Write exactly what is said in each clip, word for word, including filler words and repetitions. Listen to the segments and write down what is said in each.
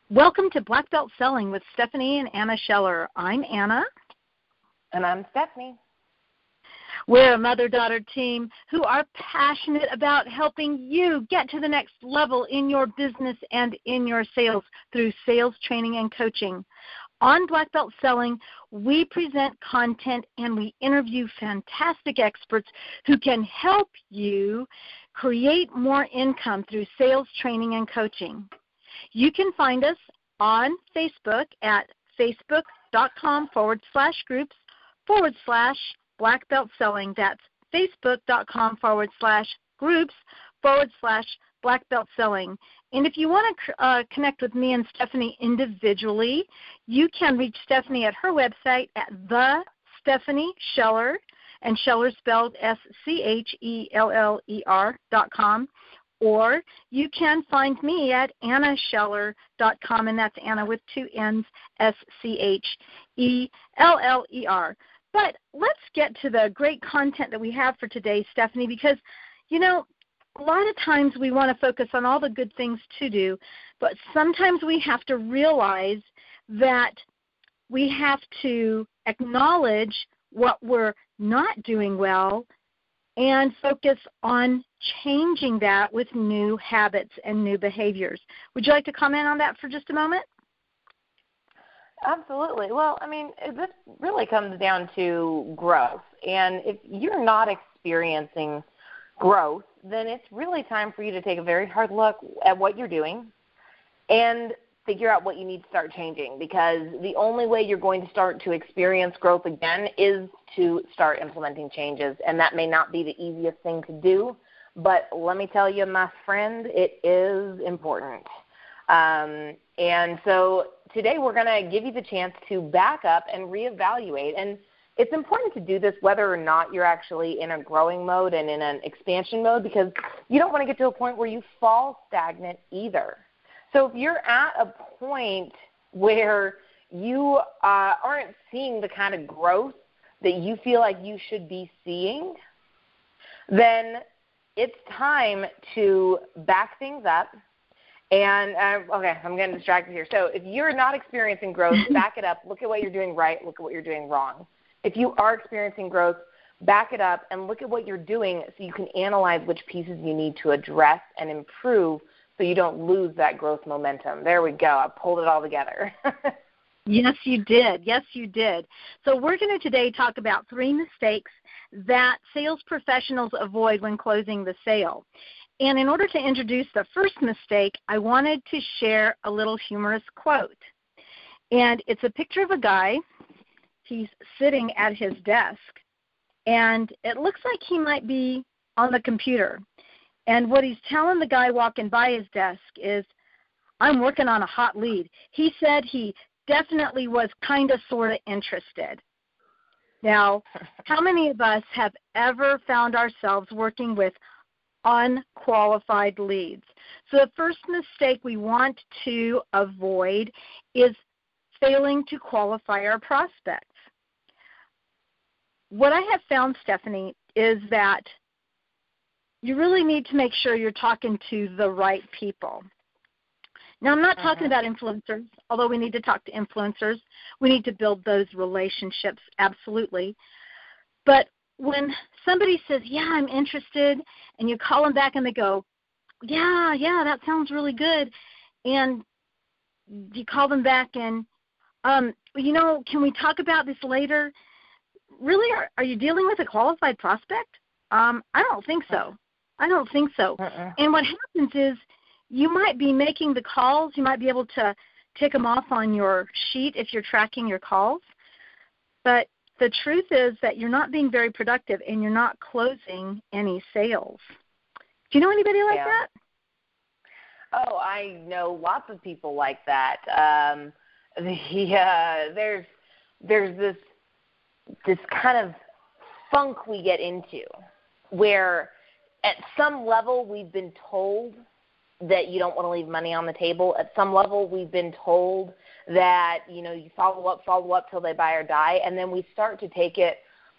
Welcome to Black Belt Selling with Stephanie and Anna Scheller. I'm Anna. And I'm Stephanie. We're a mother-daughter team who are passionate about helping you get to the next level in your business and in your sales through sales training and coaching. On Black Belt Selling, we present content and we interview fantastic experts who can help you create more income through sales training and coaching. You can find us on Facebook at facebook.com forward slash groups forward slash Black Belt Selling. That's facebook.com forward slash groups forward slash Black Belt Selling. And if you want to uh, connect with me and Stephanie individually, you can reach Stephanie at her website at the Stephanie Scheller, and Scheller spelled S C H E L L E R dot com. Or you can find me at anna scheller dot com, and that's Anna with two N's, S C H E L L E R. But let's get to the great content that we have for today, Stephanie, because, you know, a lot of times we want to focus on all the good things to do, but sometimes we have to realize that we have to acknowledge what we're not doing well and focus on changing that with new habits and new behaviors. Would you like to comment on that for just a moment? Absolutely. Well, I mean, this really comes down to growth. And if you're not experiencing growth, then it's really time for you to take a very hard look at what you're doing and figure out what you need to start changing, because the only way you're going to start to experience growth again is to start implementing changes. And that may not be the easiest thing to do, but let me tell you, my friend, it is important. Um, and so today we're going to give you the chance to back up and reevaluate. And it's important to do this whether or not you're actually in a growing mode and in an expansion mode, because you don't want to get to a point where you fall stagnant either. So if you're at a point where you uh, aren't seeing the kind of growth that you feel like you should be seeing, then it's time to back things up. And, uh, okay, I'm getting distracted here. So if you're not experiencing growth, back it up. Look at what you're doing right. Look at what you're doing wrong. If you are experiencing growth, back it up and look at what you're doing so you can analyze which pieces you need to address and improve so you don't lose that growth momentum. There we go. I pulled it all together. Yes, you did. Yes, you did. So we're going to today talk about three mistakes that sales professionals avoid when closing the sale. And in order to introduce the first mistake, I wanted to share a little humorous quote. And it's a picture of a guy. He's sitting at his desk, and it looks like he might be on the computer. And what he's telling the guy walking by his desk is, I'm working on a hot lead. He said he definitely was kind of sort of interested. Now, how many of us have ever found ourselves working with unqualified leads? So the first mistake we want to avoid is failing to qualify our prospects. What I have found, Stephanie, is that you really need to make sure you're talking to the right people. Now, I'm not uh-huh. talking about influencers, although we need to talk to influencers. We need to build those relationships, absolutely. But when somebody says, yeah, I'm interested, and you call them back and they go, yeah, yeah, that sounds really good, and you call them back and, um, you know, can we talk about this later? Really, are, are you dealing with a qualified prospect? Um, I don't think so. I don't think so. Uh-uh. And what happens is you might be making the calls. You might be able to tick them off on your sheet if you're tracking your calls. But the truth is that you're not being very productive and you're not closing any sales. Do you know anybody like yeah. that? Oh, I know lots of people like that. Um, the, uh, there's there's this this kind of funk we get into where at some level we've been told that you don't want to leave money on the table. At some level we've been told that, you know, you follow up, follow up till they buy or die, and then we start to take it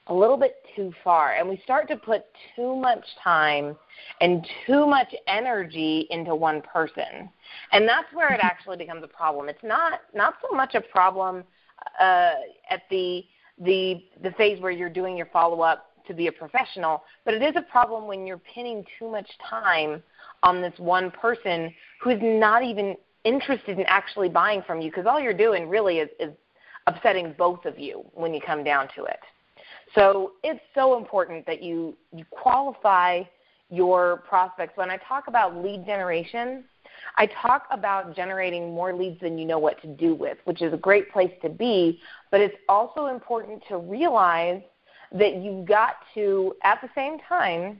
a little bit too far, and we start to put too much time and too much energy into one person. And that's where it actually becomes a problem. It's not not so much a problem uh, at the the the phase where you're doing your follow-up to be a professional, but it is a problem when you're pinning too much time on this one person who is not even interested in actually buying from you, because all you're doing really is, is upsetting both of you when you come down to it. So it's so important that you, you qualify your prospects. When I talk about lead generation, I talk about generating more leads than you know what to do with, which is a great place to be, but it's also important to realize that you've got to, at the same time,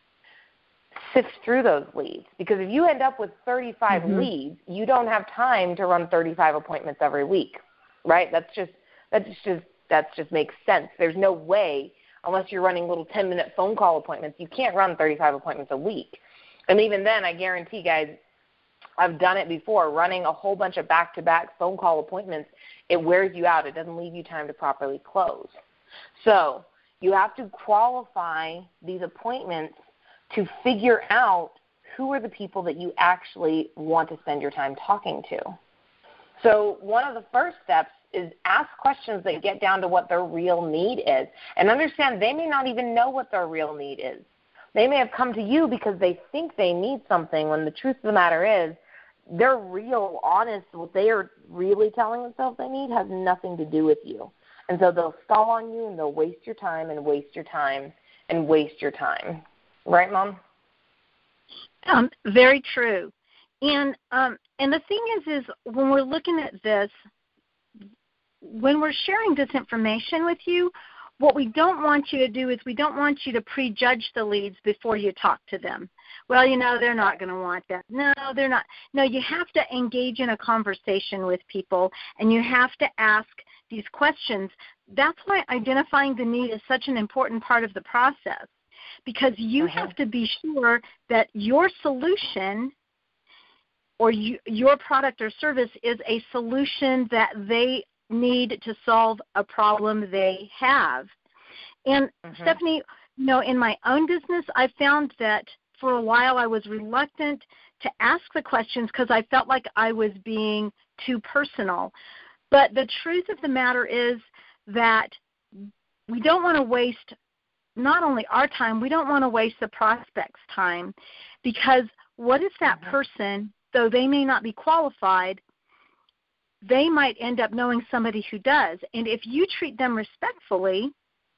sift through those leads. Because if you end up with thirty-five mm-hmm. leads, you don't have time to run thirty-five appointments every week, right? That's just that's just that just makes sense. There's no way, unless you're running little ten-minute phone call appointments, you can't run thirty-five appointments a week. And even then, I guarantee, guys, I've done it before, running a whole bunch of back-to-back phone call appointments. It wears you out. It doesn't leave you time to properly close. So you have to qualify these appointments to figure out who are the people that you actually want to spend your time talking to. So one of the first steps is ask questions that get down to what their real need is. And understand they may not even know what their real need is. They may have come to you because they think they need something, when the truth of the matter is they're real, honest, what they are really telling themselves they need has nothing to do with you. And so they'll stall on you, and they'll waste your time and waste your time and waste your time. Right, Mom? Um, very true. And um, and the thing is, is when we're looking at this, when we're sharing this information with you, what we don't want you to do is we don't want you to prejudge the leads before you talk to them. Well, you know, they're not going to want that. No, they're not. No, you have to engage in a conversation with people, and you have to ask these questions. That's why identifying the need is such an important part of the process, because you uh-huh. have to be sure that your solution or you, your product or service is a solution that they need to solve a problem they have. And uh-huh. Stephanie, you know, in my own business, I found that for a while I was reluctant to ask the questions because I felt like I was being too personal. But the truth of the matter is that we don't want to waste not only our time, we don't want to waste the prospect's time, because what if that mm-hmm. person, though they may not be qualified, they might end up knowing somebody who does. And if you treat them respectfully,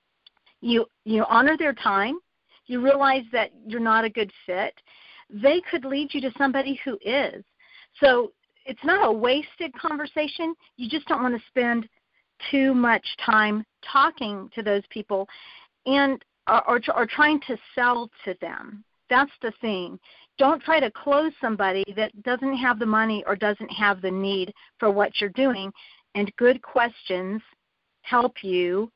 you you honor their time, you realize that you're not a good fit, they could lead you to somebody who is. So it's not a wasted conversation. You just don't want to spend too much time talking to those people and or, or, or trying to sell to them. That's the thing. Don't try to close somebody that doesn't have the money or doesn't have the need for what you're doing. And good questions help you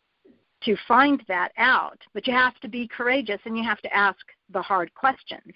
to find that out. But you have to be courageous, and you have to ask the hard questions.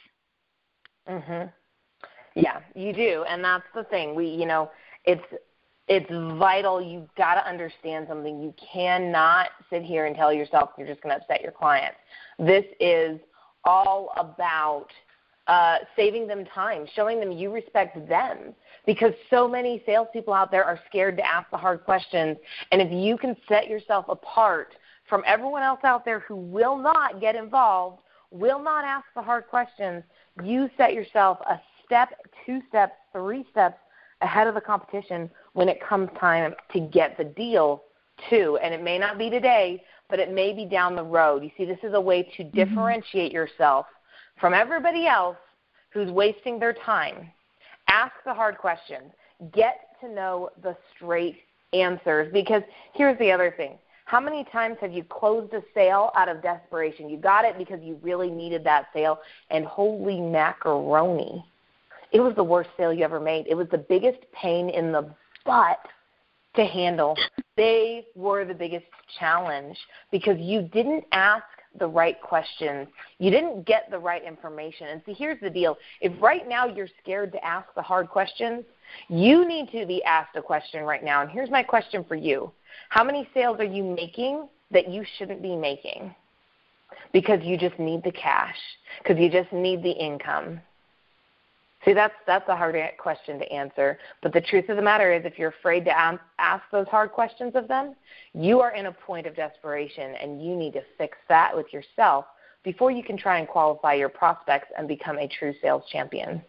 Mhm. Yeah, you do, and that's the thing. We, you know, it's it's vital. You've got to understand something. You cannot sit here and tell yourself you're just going to upset your clients. This is all about uh, saving them time, showing them you respect them, because so many salespeople out there are scared to ask the hard questions. And if you can set yourself apart from everyone else out there who will not get involved, will not ask the hard questions, you set yourself a step, two steps, three steps ahead of the competition when it comes time to get the deal too. And it may not be today, but it may be down the road. You see, this is a way to mm-hmm. differentiate yourself from everybody else who's wasting their time. Ask the hard questions. Get to know the straight answers, because here's the other thing. How many times have you closed a sale out of desperation? You got it because you really needed that sale, and holy macaroni, it was the worst sale you ever made. It was the biggest pain in the butt to handle. They were the biggest challenge because you didn't ask the right questions. You didn't get the right information. And see, here's the deal. If right now you're scared to ask the hard questions, you need to be asked a question right now. And here's my question for you. How many sales are you making that you shouldn't be making because you just need the cash, because you just need the income? See, that's that's a hard question to answer. But the truth of the matter is, if you're afraid to ask those hard questions of them, you are in a point of desperation, and you need to fix that with yourself before you can try and qualify your prospects and become a true sales champion.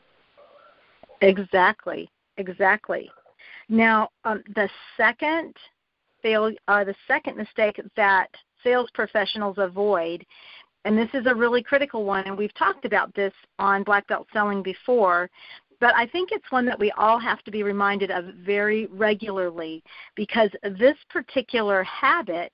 Exactly, exactly. Now, um, the second fail, uh, the second mistake that sales professionals avoid, and this is a really critical one, and we've talked about this on Black Belt Selling before, but I think it's one that we all have to be reminded of very regularly, because this particular habit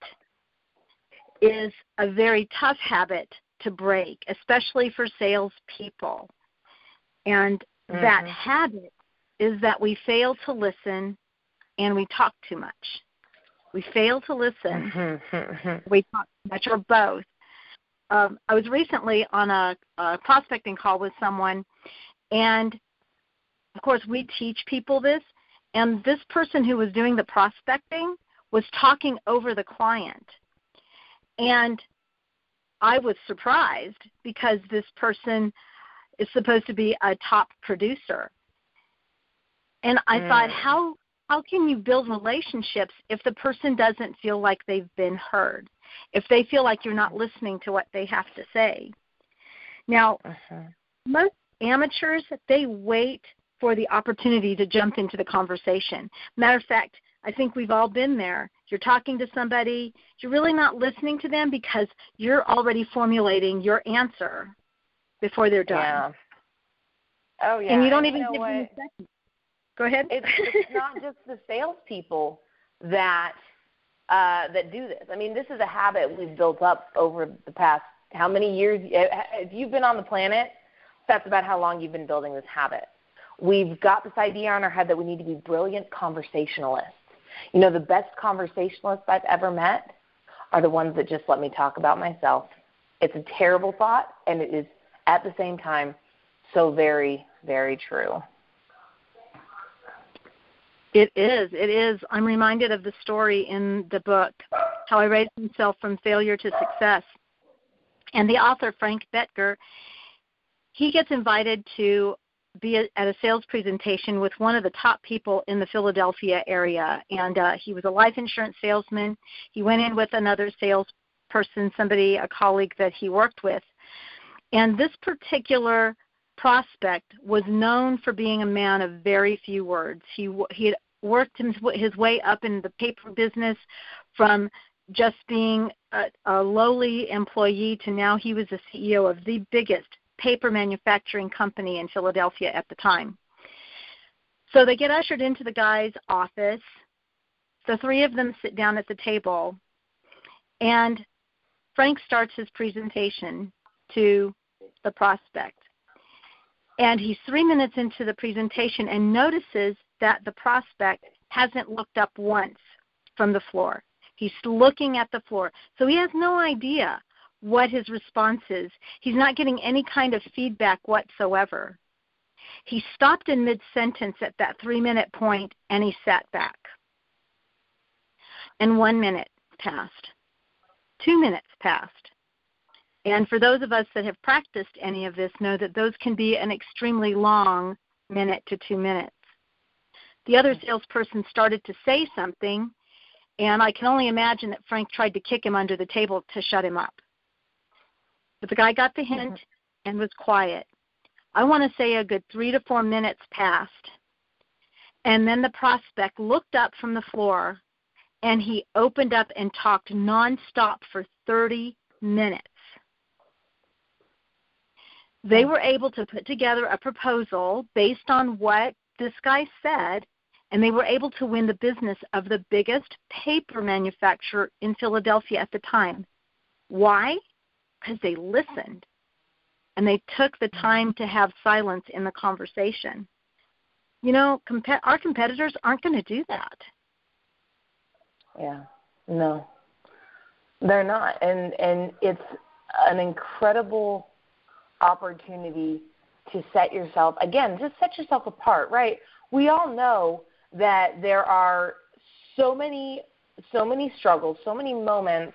is a very tough habit to break, especially for salespeople. And mm-hmm. that habit is that we fail to listen and we talk too much. We fail to listen, mm-hmm. we talk too much, or both. Um, I was recently on a, a prospecting call with someone, and, of course, we teach people this, and this person who was doing the prospecting was talking over the client. And I was surprised because this person is supposed to be a top producer. And I mm. thought, how how can you build relationships if the person doesn't feel like they've been heard, if they feel like you're not listening to what they have to say? Now, uh-huh. most amateurs, they wait for the opportunity to jump into the conversation. Matter of fact, I think we've all been there. You're talking to somebody, you're really not listening to them because you're already formulating your answer before they're done. Yeah. Oh, yeah. And you don't and even you know give what? them a second. Go ahead. It's, it's not just the salespeople that uh, that do this. I mean, this is a habit we've built up over the past how many years? If you've been on the planet, that's about how long you've been building this habit. We've got this idea on our head that we need to be brilliant conversationalists. You know, the best conversationalists I've ever met are the ones that just let me talk about myself. It's a terrible thought, and it is at the same time so very, very true. It is. It is. I'm reminded of the story in the book, How I Raised Myself from Failure to Success. And the author, Frank Bettger, he gets invited to be a, at a sales presentation with one of the top people in the Philadelphia area. And uh, he was a life insurance salesman. He went in with another salesperson, somebody, a colleague that he worked with. And this particular prospect was known for being a man of very few words. He he had worked his, his way up in the paper business from just being a, a lowly employee to now he was the C E O of the biggest paper manufacturing company in Philadelphia at the time. So they get ushered into the guy's office. The three of them sit down at the table, and Frank starts his presentation to the prospect. And he's three minutes into the presentation and notices that the prospect hasn't looked up once from the floor. He's looking at the floor. So he has no idea what his response is. He's not getting any kind of feedback whatsoever. He stopped in mid-sentence at that three-minute point, and he sat back. And one minute passed. Two minutes passed. And for those of us that have practiced any of this know that those can be an extremely long minute to two minutes. The other salesperson started to say something, and I can only imagine that Frank tried to kick him under the table to shut him up. But the guy got the hint and was quiet. I want to say a good three to four minutes passed, and then the prospect looked up from the floor, and he opened up and talked nonstop for thirty minutes. They were able to put together a proposal based on what this guy said, and they were able to win the business of the biggest paper manufacturer in Philadelphia at the time. Why? Because they listened, and they took the time to have silence in the conversation. You know, comp- our competitors aren't going to do that. Yeah, no, they're not, and and it's an incredible opportunity to set yourself, again, just set yourself apart, right? We all know that there are so many, so many struggles, so many moments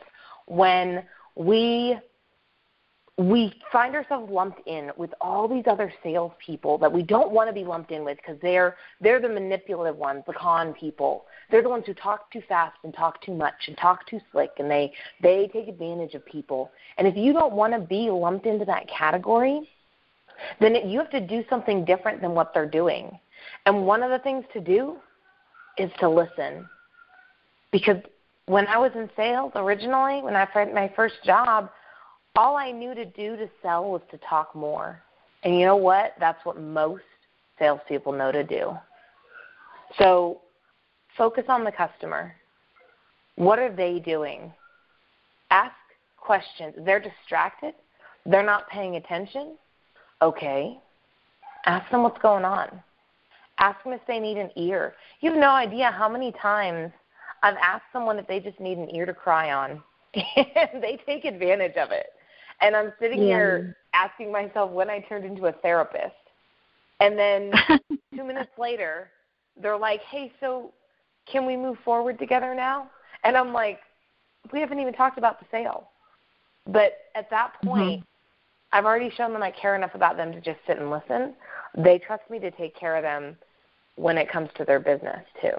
when we we find ourselves lumped in with all these other salespeople that we don't want to be lumped in with because they're they're the manipulative ones, the con people. They're the ones who talk too fast and talk too much and talk too slick, and they, they take advantage of people. And if you don't want to be lumped into that category, then it, you have to do something different than what they're doing. And one of the things to do is to listen. Because when I was in sales originally, when I had my first job, all I knew to do to sell was to talk more. And you know what? That's what most salespeople know to do. So focus on the customer. What are they doing? Ask questions. They're distracted. They're not paying attention. Okay. Ask them what's going on. Ask them if they need an ear. You have no idea how many times I've asked someone if they just need an ear to cry on, and they take advantage of it. And I'm sitting yeah. here asking myself when I turned into a therapist. And then two minutes later, they're like, hey, so can we move forward together now? And I'm like, we haven't even talked about the sale. But at that point, mm-hmm. I've already shown them I care enough about them to just sit and listen. They trust me to take care of them when it comes to their business too.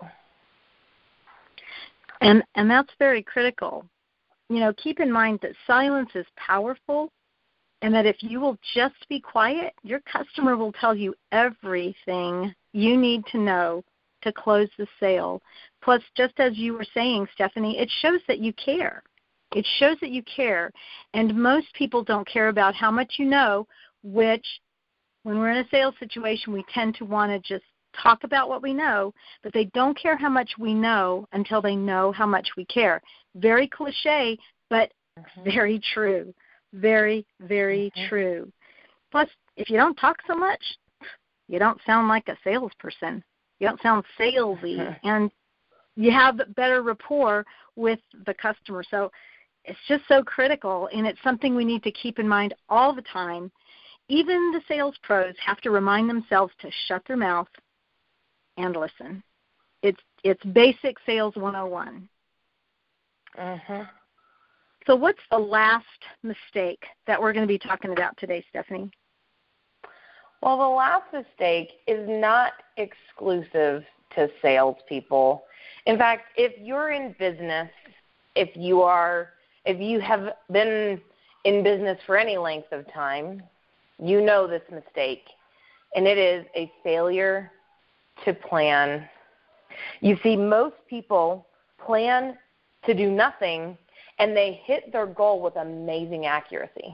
And and that's very critical. You know, keep in mind that silence is powerful, and that if you will just be quiet, your customer will tell you everything you need to know to close the sale. Plus, just as you were saying, Stephanie, it shows that you care. It shows that you care. And most people don't care about how much you know, which when we're in a sales situation, we tend to want to just talk about what we know, but they don't care how much we know until they know how much we care. Very cliche, but mm-hmm. very true. Very, very mm-hmm. true. Plus, if you don't talk so much, you don't sound like a salesperson. You don't sound salesy, mm-hmm. and you have better rapport with the customer. So it's just so critical, and it's something we need to keep in mind all the time. Even the sales pros have to remind themselves to shut their mouth and listen. It's it's basic sales one oh one. Mm-hmm. So what's the last mistake that we're going to be talking about today, Stephanie? Well, the last mistake is not exclusive to salespeople. In fact, if you're in business, if you are, if you have been in business for any length of time, you know this mistake, and it is a failure to plan. You see, most people plan to do nothing, and they hit their goal with amazing accuracy.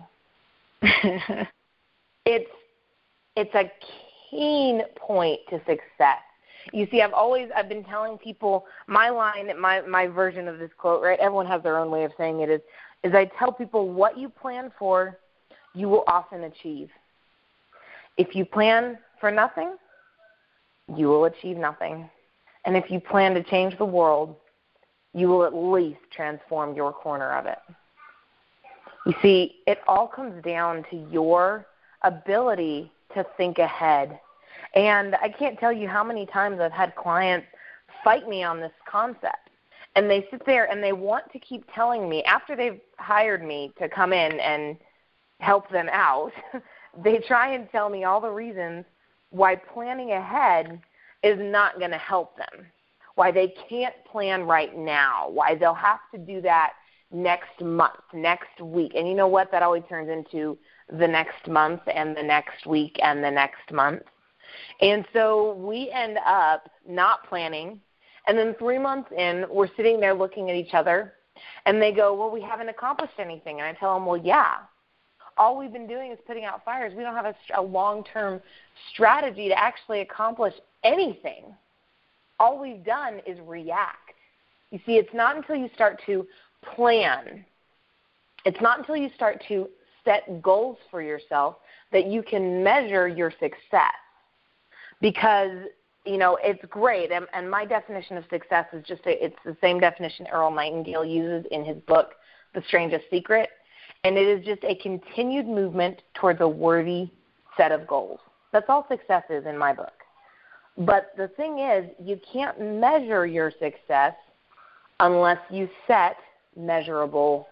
it's it's a keen point to success. You see, I've always I've been telling people my line, my my version of this quote, right? Everyone has their own way of saying it. Is is I tell people what you plan for, you will often achieve. If you plan for nothing, you will achieve nothing. And if you plan to change the world, you will at least transform your corner of it. You see, it all comes down to your ability to think ahead. And I can't tell you how many times I've had clients fight me on this concept. And they sit there and they want to keep telling me, after they've hired me to come in and help them out, they try and tell me all the reasons why planning ahead is not going to help them, why they can't plan right now, why they'll have to do that next month, next week. And you know what? That always turns into the next month and the next week and the next month. And so we end up not planning, and then three months in, we're sitting there looking at each other, and they go, well, we haven't accomplished anything. And I tell them, well, yeah. All we've been doing is putting out fires. We don't have a, a long-term strategy to actually accomplish anything. All we've done is react. You see, it's not until you start to plan, it's not until you start to set goals for yourself that you can measure your success. Because, you know, it's great, and, and my definition of success is just a, it's the same definition Earl Nightingale uses in his book, The Strangest Secret. And it is just a continued movement towards a worthy set of goals. That's all success is in my book. But the thing is, you can't measure your success unless you set measurable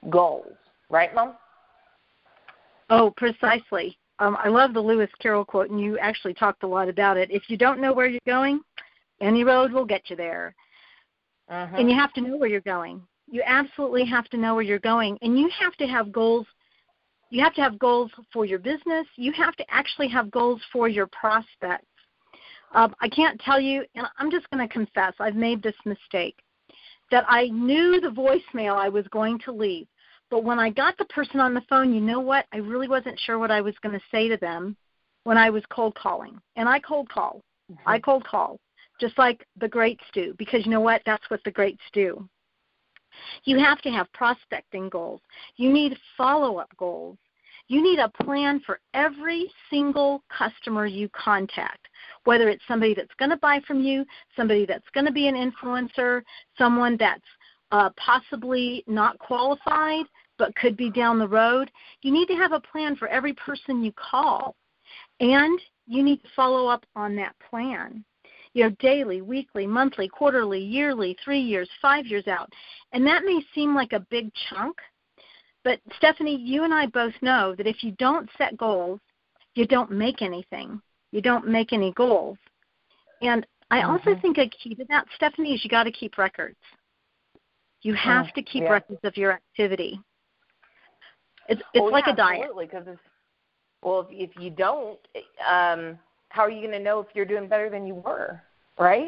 goals. Right, Mom? Oh, precisely. Um, I love the Lewis Carroll quote, and you actually talked a lot about it. If you don't know where you're going, any road will get you there. Uh-huh. And you have to know where you're going. You absolutely have to know where you're going. And you have to have goals. You have to have goals for your business. You have to actually have goals for your prospects. Um, I can't tell you, and I'm just going to confess, I've made this mistake, that I knew the voicemail I was going to leave. But when I got the person on the phone, you know what? I really wasn't sure what I was going to say to them when I was cold calling. And I cold call. Mm-hmm. I cold call, just like the greats do, because you know what? That's what the greats do. You have to have prospecting goals. You need follow-up goals. You need a plan for every single customer you contact, whether it's somebody that's going to buy from you, somebody that's going to be an influencer, someone that's uh, possibly not qualified but could be down the road. You need to have a plan for every person you call, and you need to follow up on that plan. You know, daily, weekly, monthly, quarterly, yearly, three years, five years out. And that may seem like a big chunk, but Stephanie, you and I both know that if you don't set goals, you don't make anything. You don't make any goals. And I mm-hmm. also think a key to that, Stephanie, is you got to keep records. You have to keep yeah. records of your activity. It's it's well, like yeah, a diet. Absolutely, because if, well, if, if you don't, um, how are you going to know if you're doing better than you were, right?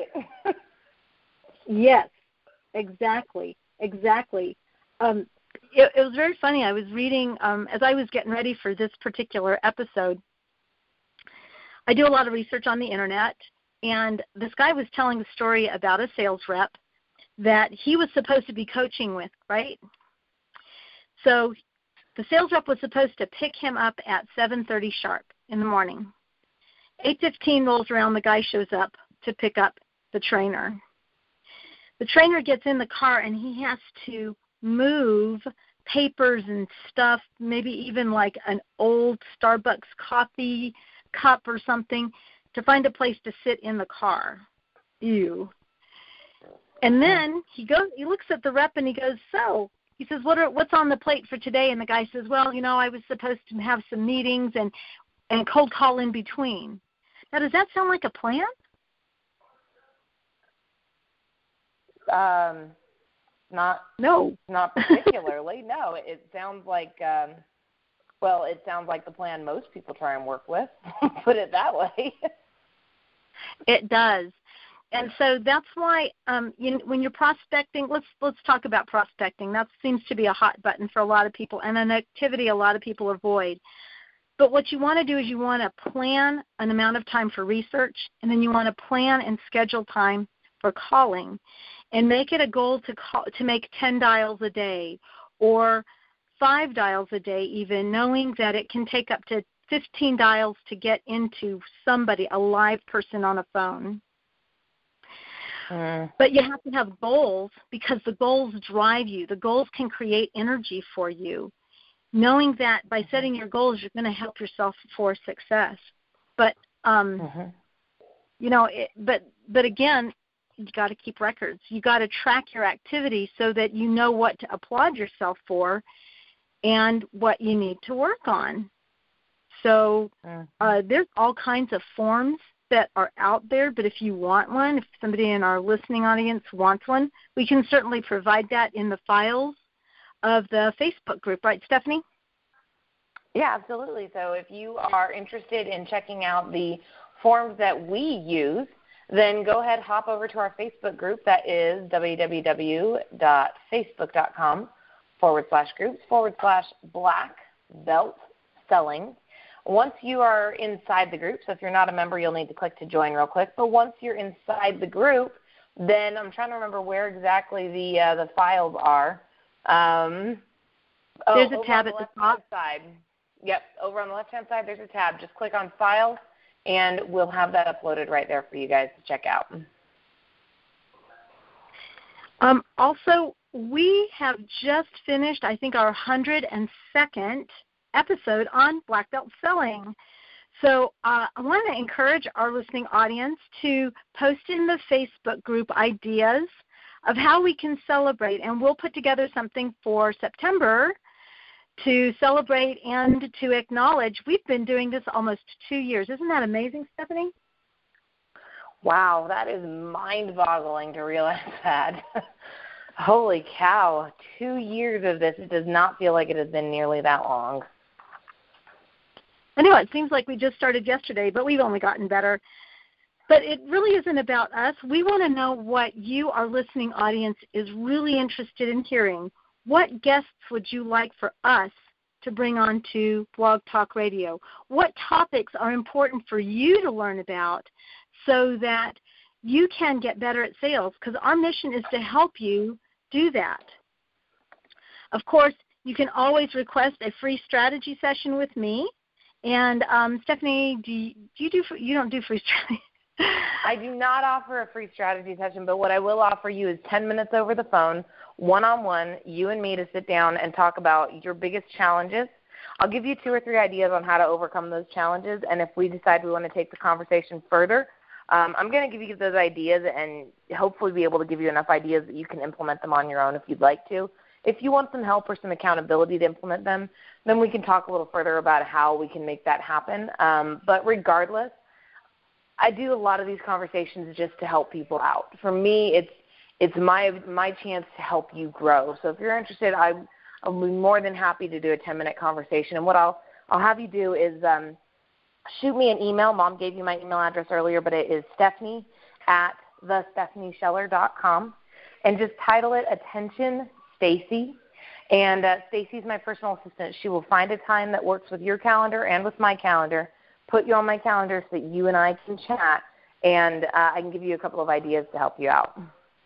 Yes, exactly, exactly. Um, it, it was very funny. I was reading, um, as I was getting ready for this particular episode, I do a lot of research on the Internet, and this guy was telling a story about a sales rep that he was supposed to be coaching with, right? So the sales rep was supposed to pick him up at seven thirty sharp in the morning. eight fifteen rolls around, the guy shows up to pick up the trainer. The trainer gets in the car, and he has to move papers and stuff, maybe even like an old Starbucks coffee cup or something, to find a place to sit in the car. Ew. And then he goes, he looks at the rep and he goes, so, he says, what are, what's on the plate for today? And the guy says, well, you know, I was supposed to have some meetings and, and cold call in between. Now, does that sound like a plan? Um, not no, not particularly. No, it sounds like, um, well, it sounds like the plan most people try and work with. Put it that way. It does. And so that's why um, you, when you're prospecting, let's let's talk about prospecting. That seems to be a hot button for a lot of people and an activity a lot of people avoid. But what you want to do is you want to plan an amount of time for research, and then you want to plan and schedule time for calling, and make it a goal to call, to make ten dials a day or five dials a day even, knowing that it can take up to fifteen dials to get into somebody, a live person on a phone. Mm. But you have to have goals, because the goals drive you. The goals can create energy for you, knowing that by setting your goals, you're going to help yourself for success. But, um, mm-hmm. you know, it, but but again, you got to keep records. You got to track your activity so that you know what to applaud yourself for and what you need to work on. So uh, there's all kinds of forms that are out there, but if you want one, if somebody in our listening audience wants one, we can certainly provide that in the files of the Facebook group, right, Stephanie? Yeah, absolutely. So if you are interested in checking out the forms that we use, then go ahead, hop over to our Facebook group. That is www.facebook.com forward slash groups forward slash black belt selling. Once you are inside the group, so if you're not a member, you'll need to click to join real quick. But once you're inside the group, then I'm trying to remember where exactly the uh, the files are. Um, there's oh, a tab at the top. Side. Yep, over on the left-hand side, there's a tab. Just click on Files, and we'll have that uploaded right there for you guys to check out. Um, also, we have just finished, I think, our one hundred second episode on black belt selling. So uh, I want to encourage our listening audience to post in the Facebook group ideas of how we can celebrate. And we'll put together something for September to celebrate and to acknowledge. We've been doing this almost two years. Isn't that amazing, Stephanie? Wow, that is mind-boggling to realize that. Holy cow, two years of this. It does not feel like it has been nearly that long. I know, it seems like we just started yesterday, but we've only gotten better. But it really isn't about us. We want to know what you, our listening audience, is really interested in hearing. What guests would you like for us to bring on to Blog Talk Radio? What topics are important for you to learn about so that you can get better at sales? Because our mission is to help you do that. Of course, you can always request a free strategy session with me. And um, Stephanie, do you, do you do you don't do free strategy? I do not offer a free strategy session, but what I will offer you is ten minutes over the phone, one-on-one, you and me to sit down and talk about your biggest challenges. I'll give you two or three ideas on how to overcome those challenges, and if we decide we want to take the conversation further, um, I'm going to give you those ideas and hopefully be able to give you enough ideas that you can implement them on your own if you'd like to. If you want some help or some accountability to implement them, then we can talk a little further about how we can make that happen. Um, but regardless, I do a lot of these conversations just to help people out. For me, it's it's my my chance to help you grow. So if you're interested, I, I'll be more than happy to do a ten-minute conversation. And what I'll I'll have you do is um, shoot me an email. Mom gave you my email address earlier, but it is Stephanie at the stephanie scheller dot com, and just title it Attention Stacy. And uh, Stacy's my personal assistant. She will find a time that works with your calendar and with my calendar, put you on my calendar so that you and I can chat, and uh, I can give you a couple of ideas to help you out.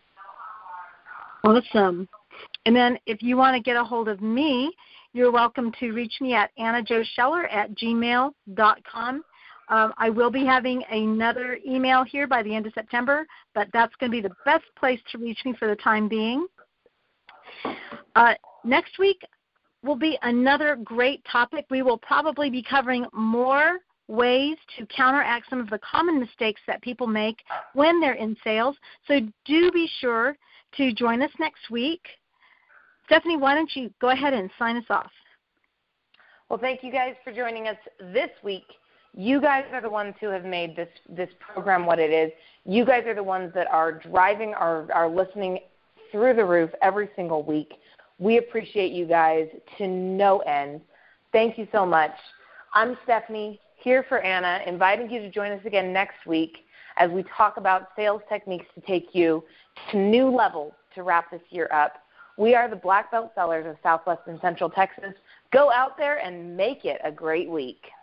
Awesome. And then if you want to get a hold of me, you're welcome to reach me at anna jo scheller at gmail dot com. Um, I will be having another email here by the end of September, but that's going to be the best place to reach me for the time being. Uh, next week will be another great topic. We will probably be covering more ways to counteract some of the common mistakes that people make when they're in sales. So do be sure to join us next week. Stephanie, why don't you go ahead and sign us off? Well, thank you guys for joining us this week. You guys are the ones who have made this, this program what it is. You guys are the ones that are driving our, our listening through the roof every single week. We appreciate you guys to no end. Thank you so much. I'm Stephanie, here for Anna, inviting you to join us again next week as we talk about sales techniques to take you to new levels to wrap this year up. We are the Black Belt Sellers of Southwest and Central Texas. Go out there and make it a great week.